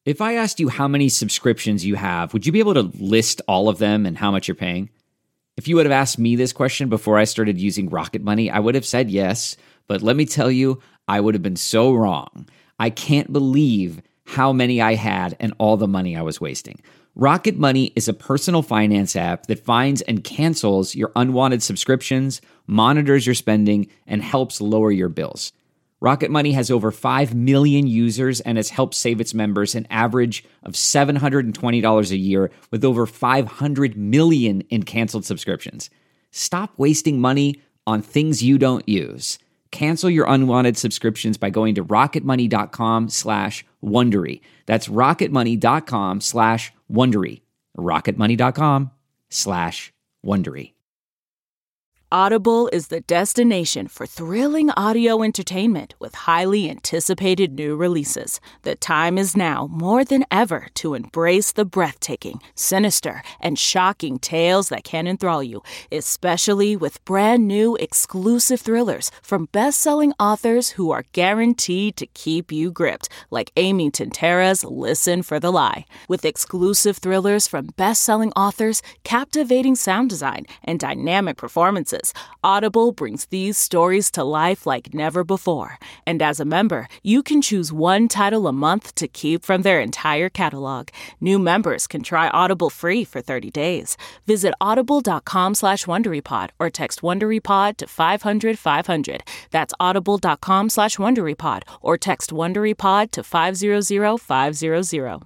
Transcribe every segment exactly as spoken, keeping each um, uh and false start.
If I asked you how many subscriptions you have, would you be able to list all of them and how much you're paying? If you would have asked me this question before I started using Rocket Money, I would have said yes, but let me tell you, I would have been so wrong. I can't believe how many I had and all the money I was wasting. Rocket Money is a personal finance app that finds and cancels your unwanted subscriptions, monitors your spending, and helps lower your bills. Rocket Money has over five million users and has helped save its members an average of seven hundred twenty dollars a year with over five hundred million in canceled subscriptions. Stop wasting money on things you don't use. Cancel your unwanted subscriptions by going to rocketmoney.com slash Wondery. That's rocketmoney.com slash Wondery. rocketmoney.com slash Wondery. Audible is the destination for thrilling audio entertainment with highly anticipated new releases. The time is now more than ever to embrace the breathtaking, sinister, and shocking tales that can enthrall you, especially with brand new exclusive thrillers from best-selling authors who are guaranteed to keep you gripped, like Amy Tintera's Listen for the Lie. With exclusive thrillers from best-selling authors, captivating sound design, and dynamic performances, Audible brings these stories to life like never before. And as a member, you can choose one title a month to keep from their entire catalog. New members can try Audible free for thirty days. Visit audible.com slash WonderyPod or text WonderyPod to five hundred five hundred. That's audible.com slash WonderyPod or text WonderyPod to five hundred five hundred.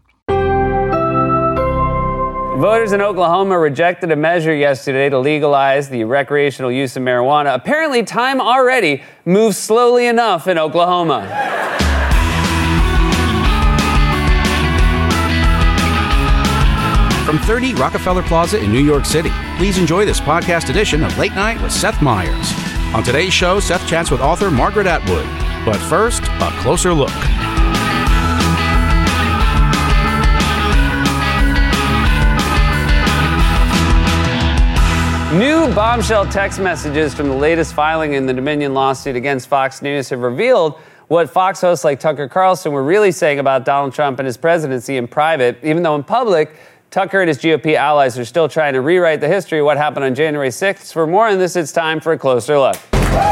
Voters in Oklahoma rejected a measure yesterday to legalize the recreational use of marijuana. Apparently, time already moves slowly enough in Oklahoma. From thirty Rockefeller Plaza in New York City, please enjoy this podcast edition of Late Night with Seth Meyers. On today's show, Seth chats with author Margaret Atwood. But first, a closer look. New bombshell text messages from the latest filing in the Dominion lawsuit against Fox News have revealed what Fox hosts like Tucker Carlson were really saying about Donald Trump and his presidency in private, even though in public, Tucker and his G O P allies are still trying to rewrite the history of what happened on January sixth. For more on this, it's time for a closer look.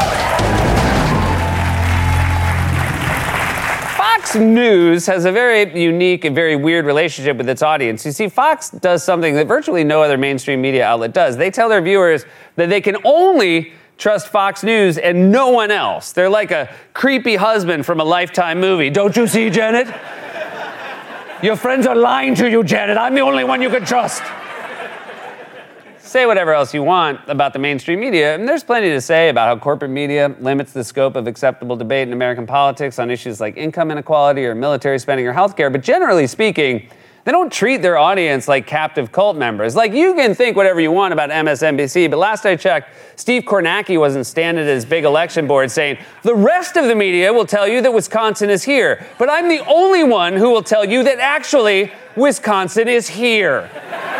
Fox News has a very unique and very weird relationship with its audience. You see, Fox does something that virtually no other mainstream media outlet does. They tell their viewers that they can only trust Fox News and no one else. They're like a creepy husband from a Lifetime movie. Don't you see, Janet? Your friends are lying to you, Janet. I'm the only one you can trust. Say whatever else you want about the mainstream media, and there's plenty to say about how corporate media limits the scope of acceptable debate in American politics on issues like income inequality or military spending or healthcare. But generally speaking, they don't treat their audience like captive cult members. Like, you can think whatever you want about M S N B C, but last I checked, Steve Kornacki wasn't standing at his big election board saying, the rest of the media will tell you that Wisconsin is here, but I'm the only one who will tell you that actually Wisconsin is here.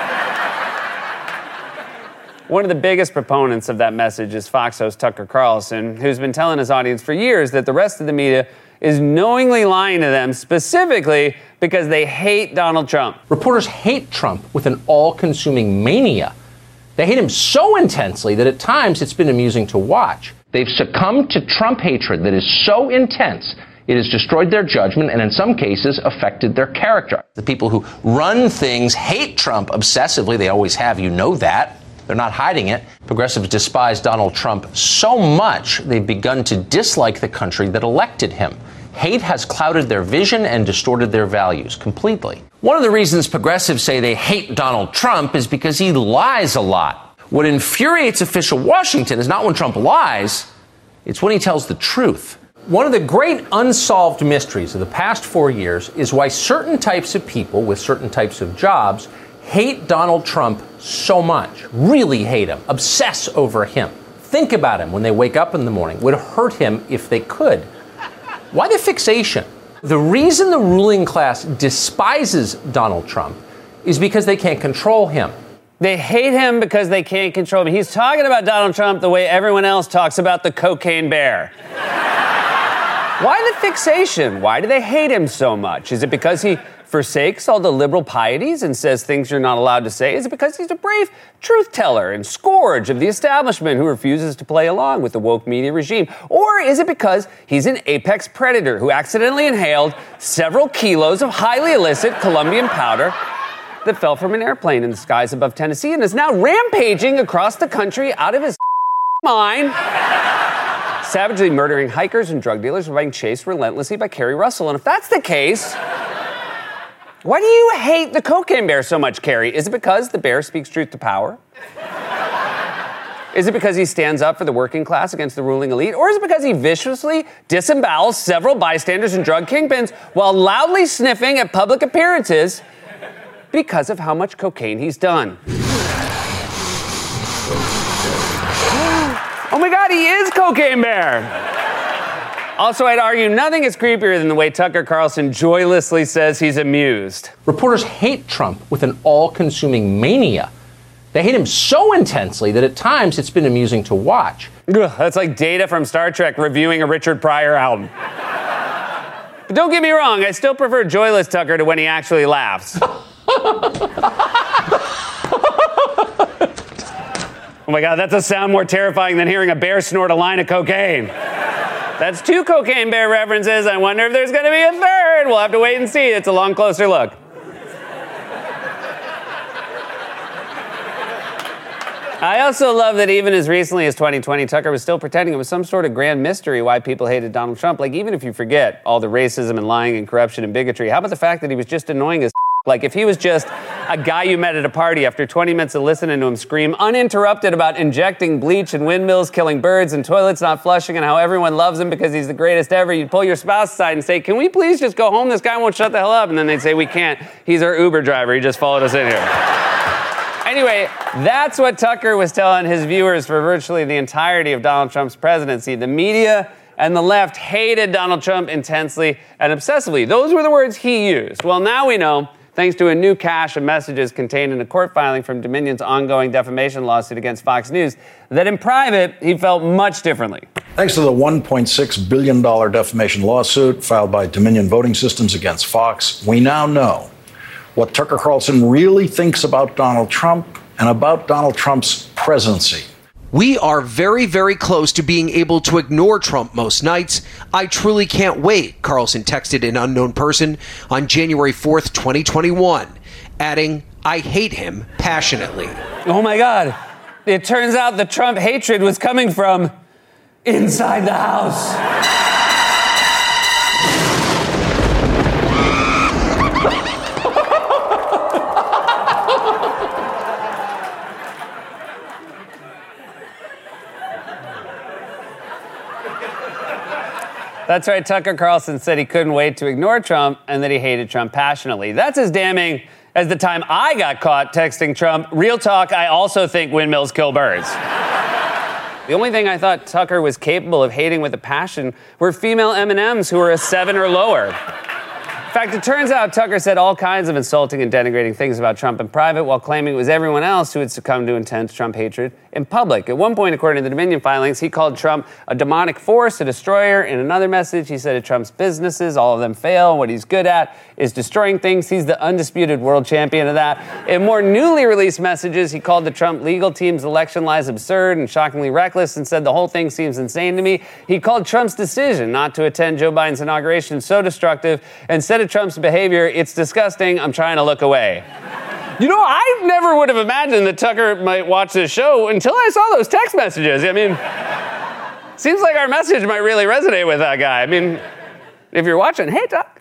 One of the biggest proponents of that message is Fox host Tucker Carlson, who's been telling his audience for years that the rest of the media is knowingly lying to them, specifically because they hate Donald Trump. Reporters hate Trump with an all-consuming mania. They hate him so intensely that at times it's been amusing to watch. They've succumbed to Trump hatred that is so intense it has destroyed their judgment and in some cases affected their character. The people who run things hate Trump obsessively. They always have. You know that. They're not hiding it. Progressives despise Donald Trump so much they've begun to dislike the country that elected him. Hate has clouded their vision and distorted their values completely. One of the reasons progressives say they hate Donald Trump is because he lies a lot. What infuriates official Washington is not when Trump lies, it's when he tells the truth. One of the great unsolved mysteries of the past four years is why certain types of people with certain types of jobs hate Donald Trump so much, really hate him, obsess over him, think about him when they wake up in the morning, would hurt him if they could. Why the fixation? The reason the ruling class despises Donald Trump is because they can't control him. They hate him because they can't control him. He's talking about Donald Trump the way everyone else talks about the cocaine bear. Why the fixation? Why do they hate him so much? Is it because he forsakes all the liberal pieties and says things you're not allowed to say? Is it because he's a brave truth teller and scourge of the establishment who refuses to play along with the woke media regime? Or is it because he's an apex predator who accidentally inhaled several kilos of highly illicit Colombian powder that fell from an airplane in the skies above Tennessee and is now rampaging across the country out of his mind, savagely murdering hikers and drug dealers while being chased relentlessly by Kerry Russell? And if that's the case, why do you hate the cocaine bear so much, Kerry? Is it because the bear speaks truth to power? Is it because he stands up for the working class against the ruling elite? Or is it because he viciously disembowels several bystanders and drug kingpins while loudly sniffing at public appearances because of how much cocaine he's done? Oh my God, he is Cocaine Bear! Also, I'd argue nothing is creepier than the way Tucker Carlson joylessly says he's amused. Reporters hate Trump with an all-consuming mania. They hate him so intensely that at times it's been amusing to watch. Ugh, that's like Data from Star Trek reviewing a Richard Pryor album. But don't get me wrong, I still prefer joyless Tucker to when he actually laughs. Oh my God, that's a sound more terrifying than hearing a bear snort a line of cocaine. That's two Cocaine Bear references. I wonder if there's going to be a third. We'll have to wait and see. It's a long, closer look. I also love that even as recently as twenty twenty, Tucker was still pretending it was some sort of grand mystery why people hated Donald Trump. Like, even if you forget all the racism and lying and corruption and bigotry, how about the fact that he was just annoying as like, if he was just a guy you met at a party after twenty minutes of listening to him scream uninterrupted about injecting bleach and windmills, killing birds and toilets not flushing and how everyone loves him because he's the greatest ever, you'd pull your spouse aside and say, can we please just go home? This guy won't shut the hell up. And then they'd say, we can't. He's our Uber driver. He just followed us in here. Anyway, that's what Tucker was telling his viewers for virtually the entirety of Donald Trump's presidency. The media and the left hated Donald Trump intensely and obsessively. Those were the words he used. Well, now we know, thanks to a new cache of messages contained in a court filing from Dominion's ongoing defamation lawsuit against Fox News, that in private, he felt much differently. Thanks to the one point six billion dollars defamation lawsuit filed by Dominion Voting Systems against Fox, we now know what Tucker Carlson really thinks about Donald Trump and about Donald Trump's presidency. We are very, very close to being able to ignore Trump most nights. I truly can't wait, Carlson texted an unknown person on January fourth, twenty twenty-one, adding, I hate him passionately. Oh my God. It turns out the Trump hatred was coming from inside the house. That's right, Tucker Carlson said he couldn't wait to ignore Trump and that he hated Trump passionately. That's as damning as the time I got caught texting Trump, real talk, I also think windmills kill birds. The only thing I thought Tucker was capable of hating with a passion were female M and M's who were a seven or lower. In fact, it turns out Tucker said all kinds of insulting and denigrating things about Trump in private while claiming it was everyone else who had succumbed to intense Trump hatred in public. At one point, according to the Dominion filings, he called Trump a demonic force, a destroyer. In another message, he said of Trump's businesses, all of them fail. What he's good at is destroying things. He's the undisputed world champion of that. In more newly released messages, he called the Trump legal team's election lies absurd and shockingly reckless and said the whole thing seems insane to me. He called Trump's decision not to attend Joe Biden's inauguration so destructive and said of Trump's behavior, it's disgusting, I'm trying to look away. You know, I never would have imagined that Tucker might watch this show until I saw those text messages. I mean, seems like our message might really resonate with that guy. I mean, if you're watching, hey, Tuck.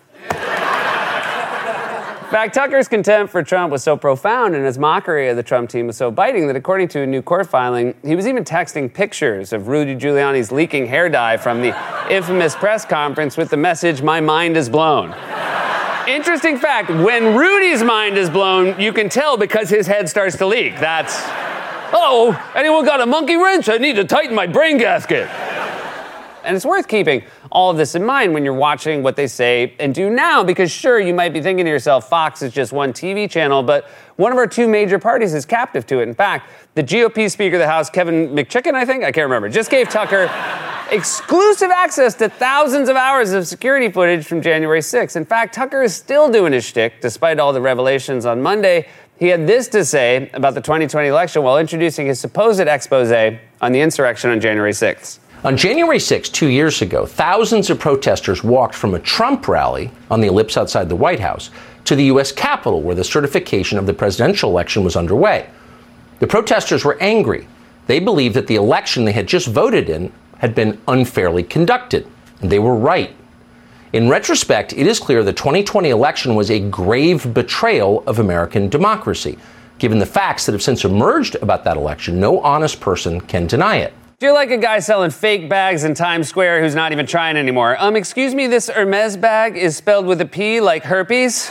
In fact, Tucker's contempt for Trump was so profound and his mockery of the Trump team was so biting that according to a new court filing, he was even texting pictures of Rudy Giuliani's leaking hair dye from the infamous press conference with the message, my mind is blown. Interesting fact, when Rudy's mind is blown, you can tell because his head starts to leak. That's, uh-oh, anyone got a monkey wrench? I need to tighten my brain gasket. And it's worth keeping all of this in mind when you're watching what they say and do now, because sure, you might be thinking to yourself, Fox is just one T V channel, but one of our two major parties is captive to it. In fact, the G O P Speaker of the House, Kevin McChicken, I think, I can't remember, just gave Tucker exclusive access to thousands of hours of security footage from January sixth. In fact, Tucker is still doing his shtick despite all the revelations on Monday. He had this to say about the twenty twenty election while introducing his supposed expose on the insurrection on January sixth. On January sixth, two years ago, thousands of protesters walked from a Trump rally on the ellipse outside the White House to the U S Capitol, where the certification of the presidential election was underway. The protesters were angry. They believed that the election they had just voted in had been unfairly conducted, and they were right. In retrospect, it is clear the twenty twenty election was a grave betrayal of American democracy. Given the facts that have since emerged about that election, no honest person can deny it. You're like a guy selling fake bags in Times Square who's not even trying anymore. Um, excuse me, this Hermes bag is spelled with a P like herpes?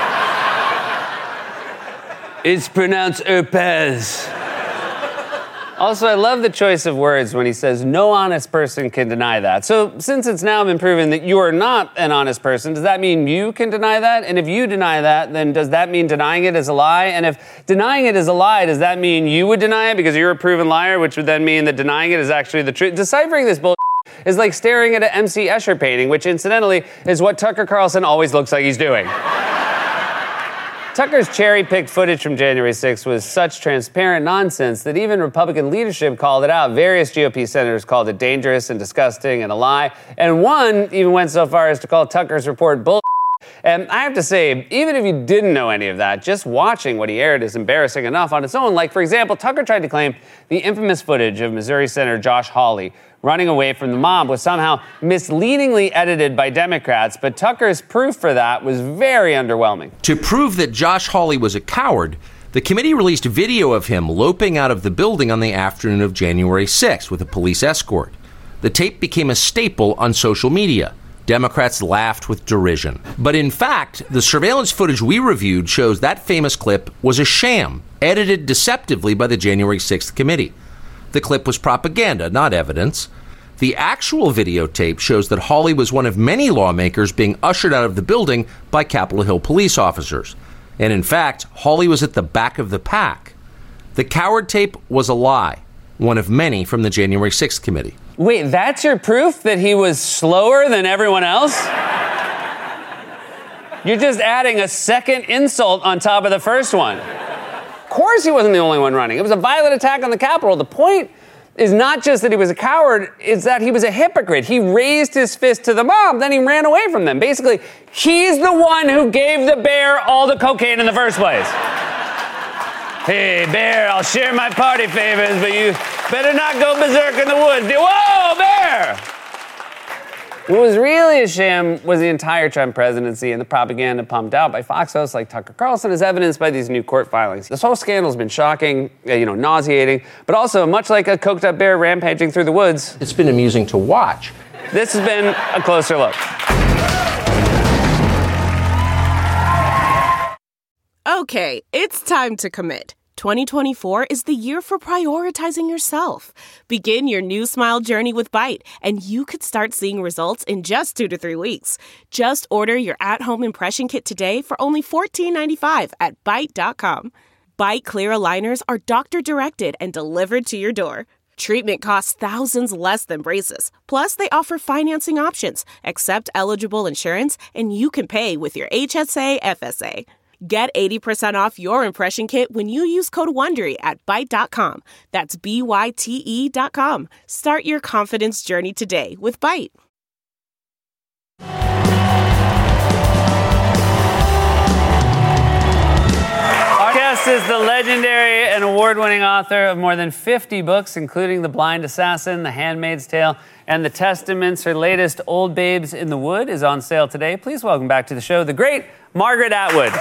It's pronounced herpes. Also, I love the choice of words when he says no honest person can deny that. So since it's now been proven that you are not an honest person, does that mean you can deny that? And if you deny that, then does that mean denying it is a lie? And if denying it is a lie, does that mean you would deny it because you're a proven liar, which would then mean that denying it is actually the truth? Deciphering this bullshit is like staring at an M C Escher painting, which incidentally is what Tucker Carlson always looks like he's doing. Tucker's cherry-picked footage from January sixth was such transparent nonsense that even Republican leadership called it out. Various G O P senators called it dangerous and disgusting and a lie. And one even went so far as to call Tucker's report bull. And I have to say, even if you didn't know any of that, just watching what he aired is embarrassing enough on its own. Like, for example, Tucker tried to claim the infamous footage of Missouri Senator Josh Hawley running away from the mob was somehow misleadingly edited by Democrats, but Tucker's proof for that was very underwhelming. To prove that Josh Hawley was a coward, the committee released video of him loping out of the building on the afternoon of January sixth with a police escort. The tape became a staple on social media. Democrats laughed with derision. But in fact, the surveillance footage we reviewed shows that famous clip was a sham, edited deceptively by the January sixth committee. The clip was propaganda, not evidence. The actual videotape shows that Hawley was one of many lawmakers being ushered out of the building by Capitol Hill police officers. And in fact, Hawley was at the back of the pack. The coward tape was a lie, one of many from the January sixth committee. Wait, that's your proof that he was slower than everyone else? You're just adding a second insult on top of the first one. Of course he wasn't the only one running. It was a violent attack on the Capitol. The point is not just that he was a coward, it's that he was a hypocrite. He raised his fist to the mob, then he ran away from them. Basically, he's the one who gave the bear all the cocaine in the first place. Hey, bear, I'll share my party favors, but you better not go berserk in the woods. Whoa, bear! What was really a sham was the entire Trump presidency and the propaganda pumped out by Fox hosts like Tucker Carlson, as evidenced by these new court filings. This whole scandal's been shocking, you know, nauseating, but also much like a coked-up bear rampaging through the woods. It's been amusing to watch. This has been a closer look. Okay, it's time to commit. twenty twenty-four is the year for prioritizing yourself. Begin your new smile journey with Byte, and you could start seeing results in just two to three weeks. Just order your at-home impression kit today for only fourteen ninety-five at byte dot com. Byte clear aligners are doctor-directed and delivered to your door. Treatment costs thousands less than braces. Plus, they offer financing options, accept eligible insurance, and you can pay with your H S A F S A. Get eighty percent off your impression kit when you use code WONDERY at byte dot com. That's B Y T E dot com. Start your confidence journey today with Byte. Our guest is the legendary and award-winning author of more than fifty books, including The Blind Assassin, The Handmaid's Tale, and The Testaments. Her latest, Old Babes in the Wood, is on sale today. Please welcome back to the show the great Margaret Atwood.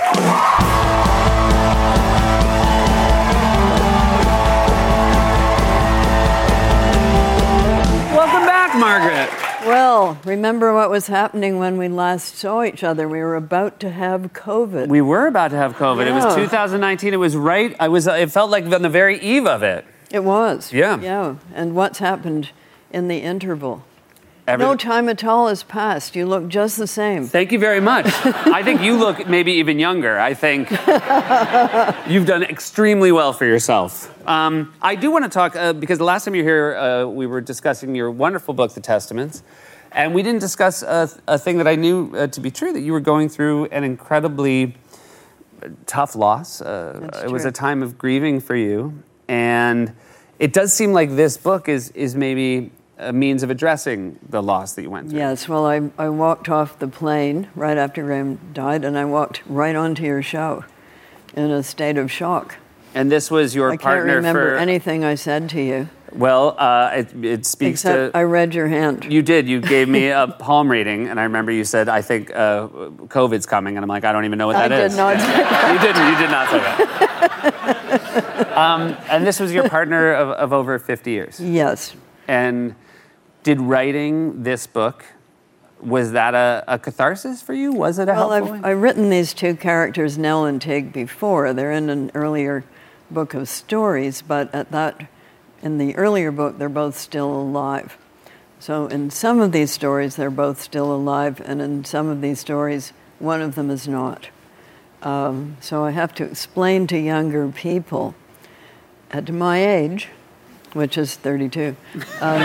Welcome back, Margaret. Well, remember what was happening when we last saw each other? We were about to have COVID. We were about to have COVID. Yeah. It was two thousand nineteen. It was right. I was. It felt like on the very eve of it. It was. Yeah. Yeah. And what's happened in the interval? Every- No time at all has passed. You look just the same. Thank you very much. I think you look maybe even younger. I think you've done extremely well for yourself. Um, I do want to talk, uh, because the last time you were here, uh, we were discussing your wonderful book, The Testaments, and we didn't discuss a, a thing that I knew uh, to be true, that you were going through an incredibly tough loss. Uh, That's it was true. a time of grieving for you, and it does seem like this book is is maybe a means of addressing the loss that you went through. Yes, well, I, I walked off the plane right after Graham died, and I walked right onto your show in a state of shock. And this was your I can't partner remember for... anything I said to you. Well, uh, it, it speaks Except to... I read your hand. You did. You gave me a palm reading, and I remember you said, I think uh, COVID's coming, and I'm like, I don't even know what that I is. did not say that. You didn't. You did not say that. um, and this was your partner of, of over fifty years. Yes. And did writing this book, was that a, a catharsis for you? Was it a Well, helpful I've, way? I've written these two characters, Nell and Tig, before. They're in an earlier book of stories, but at that, in the earlier book, they're both still alive. So in some of these stories, they're both still alive, and in some of these stories, one of them is not. Um, so I have to explain to younger people, at my age, which is thirty-two, um,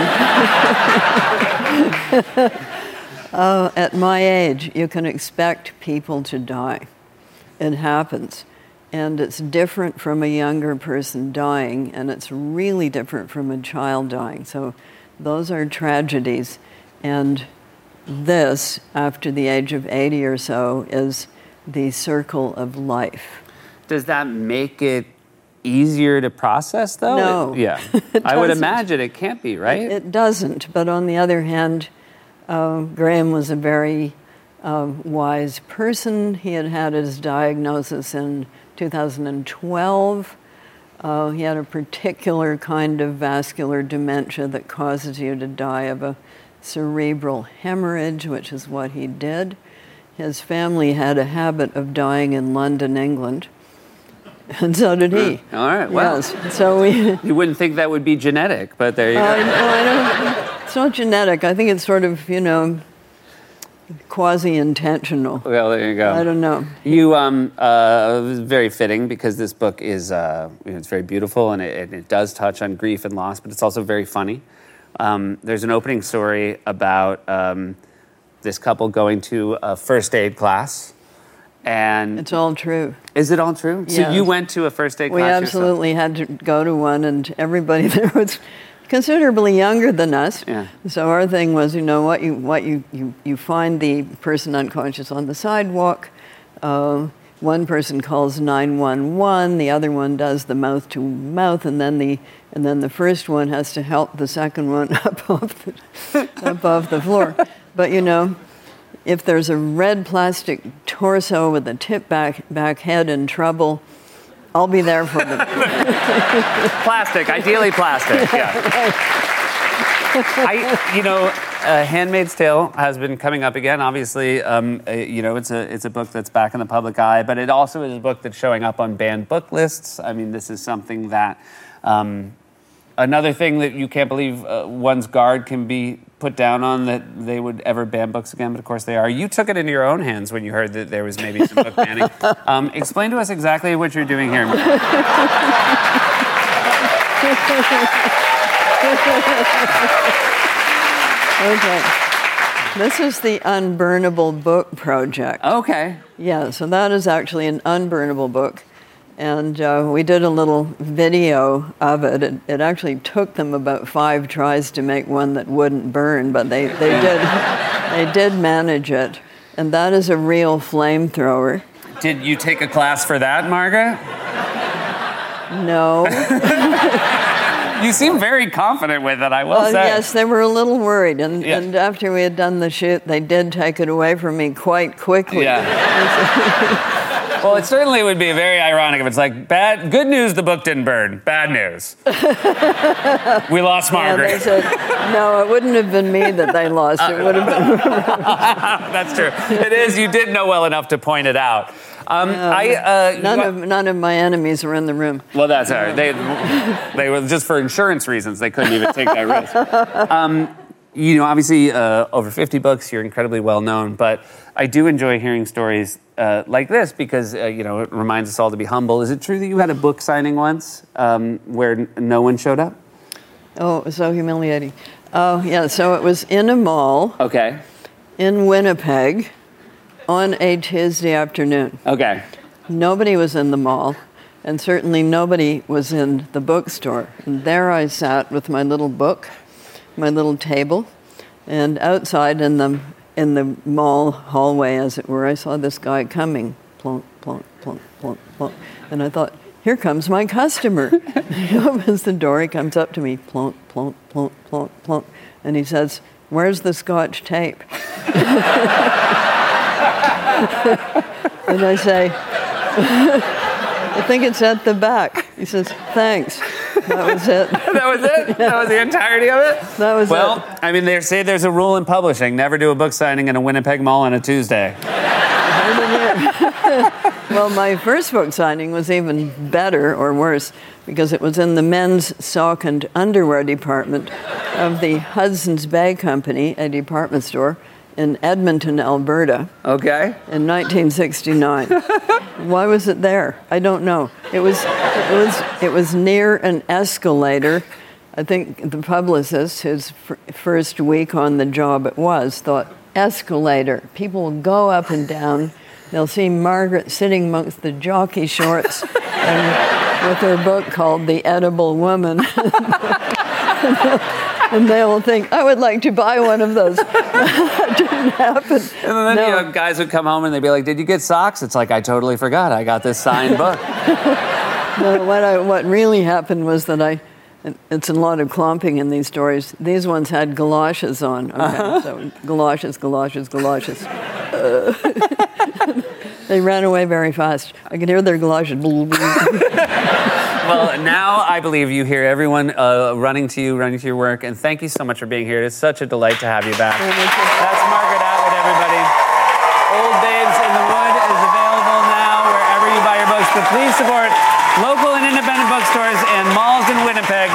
uh, at my age, you can expect people to die. It happens. And it's different from a younger person dying, and it's really different from a child dying. So those are tragedies. And this, after the age of eighty or so, is the circle of life. Does that make it easier to process, though? No. It- yeah. It I would doesn't. imagine it can't be, right? It doesn't, but on the other hand, uh, Graham was a very uh, wise person. He had had his diagnosis in two thousand twelve. Uh, he had a particular kind of vascular dementia that causes you to die of a cerebral hemorrhage, which is what he did. His family had a habit of dying in London, England, and so did he. All right, well. Yes, so we... You wouldn't think that would be genetic, but there you I, go. no, I don't, it's not genetic. I think it's sort of, you know, quasi-intentional. Well, there you go. I don't know. You, um, uh, it was very fitting because this book is, uh, you know, it's very beautiful and it, it does touch on grief and loss, but it's also very funny. Um, there's an opening story about um, this couple going to a first aid class, and It's all true. is it all true? So Yes. you went to a first aid We class absolutely had to go to one, and everybody there was considerably younger than us. Yeah. So our thing was, you know, what you what you you, you find the person unconscious on the sidewalk. Uh, one person calls nine one one, the other one does the mouth to mouth, and then the and then the first one has to help the second one up off the, up off the floor. But you know, if there's a red plastic torso with a tip back back head in trouble, I'll be there for them. Plastic, ideally plastic, yeah. I, you know, uh, Handmaid's Tale has been coming up again. Obviously, um, uh, you know, it's a it's a book that's back in the public eye, but it also is a book that's showing up on banned book lists. I mean, this is something that, um, another thing that you can't believe uh, one's guard can be put down on, that they would ever ban books again, but of course they are. You took it into your own hands when you heard that there was maybe some book banning. Um, explain to us exactly what you're doing here. Okay. This is the Unburnable Book Project. Okay. Yeah, so that is actually an unburnable book. And uh, we did a little video of it. it. It actually took them about five tries to make one that wouldn't burn, but they, they did they did manage it. And that is a real flamethrower. Did you take a class for that, Margaret? No. You seem very confident with it, I will Well, say. yes, they were a little worried. And, Yeah. and after we had done the shoot, they did take it away from me quite quickly. Yeah. Well, it certainly would be very ironic if it's like, bad, good news, the book didn't burn. Bad news. We lost Yeah, they Margaret. said, no, it wouldn't have been me that they lost. It would have been. That's true. It is. You did know well enough to point it out. Um, I, uh, None you- of none of my enemies were in the room. Well, that's all right. They, they were just for insurance reasons. They couldn't even take that risk. Um, you know, obviously uh, over fifty books, you're incredibly well known, but I do enjoy hearing stories uh, like this because, uh, you know, it reminds us all to be humble. Is it true that you had a book signing once um, where n- no one showed up? Oh, it was so humiliating. Oh, yeah, so it was in a mall. Okay. In Winnipeg on a Tuesday afternoon. Okay. Nobody was in the mall, and certainly nobody was in the bookstore. And there I sat with my little book, my little table, and outside in the in the mall hallway, as it were, I saw this guy coming, plonk, plonk, plonk, plonk, plonk, and I thought, here comes my customer. He opens the door, he comes up to me, plonk, plonk, plonk, plonk, plonk, and he says, where's the Scotch tape? And I say, I think it's at the back. He says, thanks. That was it. That was it? That was the entirety of it? That was well, it. Well, I mean, they say there's a rule in publishing, never do a book signing in a Winnipeg mall on a Tuesday. Well, my first book signing was even better or worse because it was in the men's sock and underwear department of the Hudson's Bay Company, a department store in Edmonton, Alberta. Okay. In nineteen sixty-nine. Why was it there? I don't know. It was it was it was near an escalator. I think the publicist, whose f- first week on the job it was, thought, escalator. People will go up and down. They'll see Margaret sitting amongst the jockey shorts and with her book called The Edible Woman. And they will think, I would like to buy one of those. That didn't happen. And then no. you know, guys would come home and they'd be like, did you get socks? It's like, I totally forgot. I got this signed book. No, what, I, what really happened was that I, it's a lot of clomping in these stories. These ones had galoshes on. Okay, uh-huh. So galoshes, galoshes, galoshes. Uh, they ran away very fast. I could hear their galoshes. Well, now I believe you hear everyone uh, running to you, running to your work, and thank you so much for being here. It is such a delight to have you back. That's Margaret Atwood, everybody. Old Babes in the Wood is available now wherever you buy your books, but please support local and independent bookstores and malls in Winnipeg.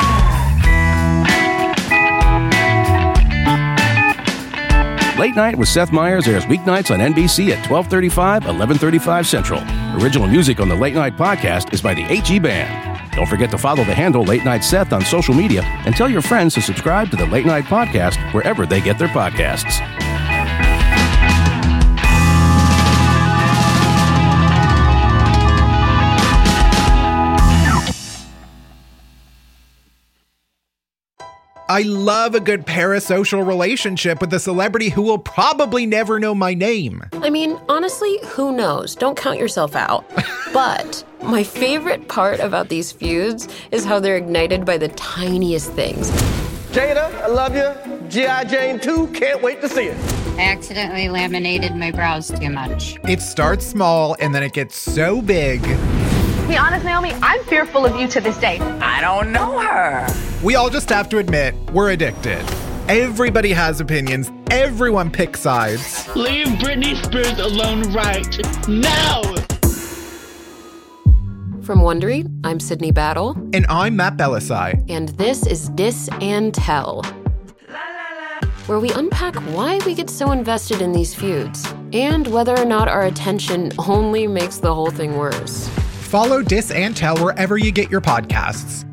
Late Night with Seth Meyers airs weeknights on N B C at twelve thirty-five, eleven thirty-five Central. Original music on the Late Night podcast is by the H E Band. Don't forget to follow the handle Late Night Seth on social media and tell your friends to subscribe to the Late Night podcast wherever they get their podcasts. I love a good parasocial relationship with a celebrity who will probably never know my name. I mean, honestly, who knows? Don't count yourself out. But my favorite part about these feuds is how they're ignited by the tiniest things. Jada, I love you. G I. Jane two, can't wait to see it. I accidentally laminated my brows too much. It starts small and then it gets so big. To be honest, Naomi, I'm fearful of you to this day. I don't know her. We all just have to admit, we're addicted. Everybody has opinions. Everyone picks sides. Leave Britney Spears alone right now. From Wondery, I'm Sydney Battle. And I'm Matt Belisai. And this is Dis and Tell, where we unpack why we get so invested in these feuds and whether or not our attention only makes the whole thing worse. Follow Dis and Tell wherever you get your podcasts.